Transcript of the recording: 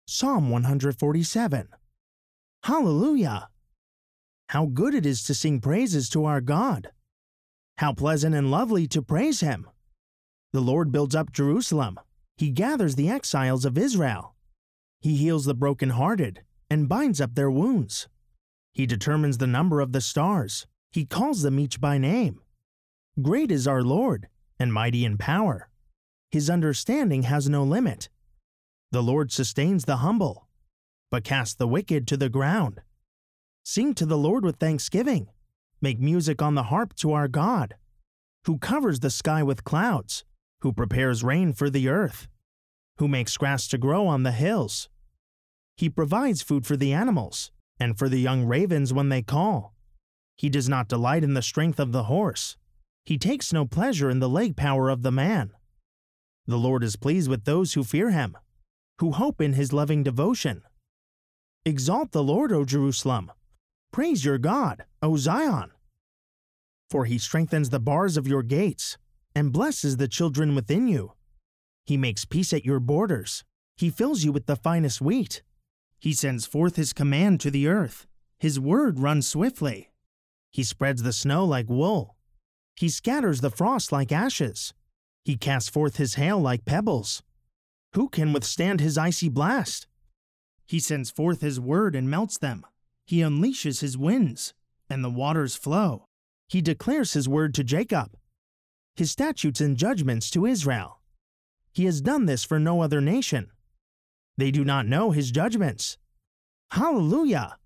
Psalm 147. Hallelujah! How good it is to sing praises to our God! How pleasant and lovely to praise Him! The Lord builds up Jerusalem. He gathers the exiles of Israel. He heals the brokenhearted and binds up their wounds. He determines the number of the stars. He calls them each by name. Great is our Lord, and mighty in power. His understanding has no limit. The Lord sustains the humble, but casts the wicked to the ground. Sing to the Lord with thanksgiving. Make music on the harp to our God, who covers the sky with clouds, who prepares rain for the earth, who makes grass to grow on the hills. He provides food for the animals, and for the young ravens when they call. He does not delight in the strength of the horse. He takes no pleasure in the leg power of the man. The Lord is pleased with those who fear Him, who hope in His loving devotion. Exalt the Lord, O Jerusalem. Praise your God, O Zion. For He strengthens the bars of your gates, and blesses the children within you. He makes peace at your borders. He fills you with the finest wheat. He sends forth His command to the earth. His word runs swiftly. He spreads the snow like wool. He scatters the frost like ashes. He casts forth His hail like pebbles. Who can withstand His icy blast? He sends forth His word and melts them. He unleashes His winds, and the waters flow. He declares His word to Jacob, His statutes and judgments to Israel. He has done this for no other nation. They do not know His judgments. Hallelujah!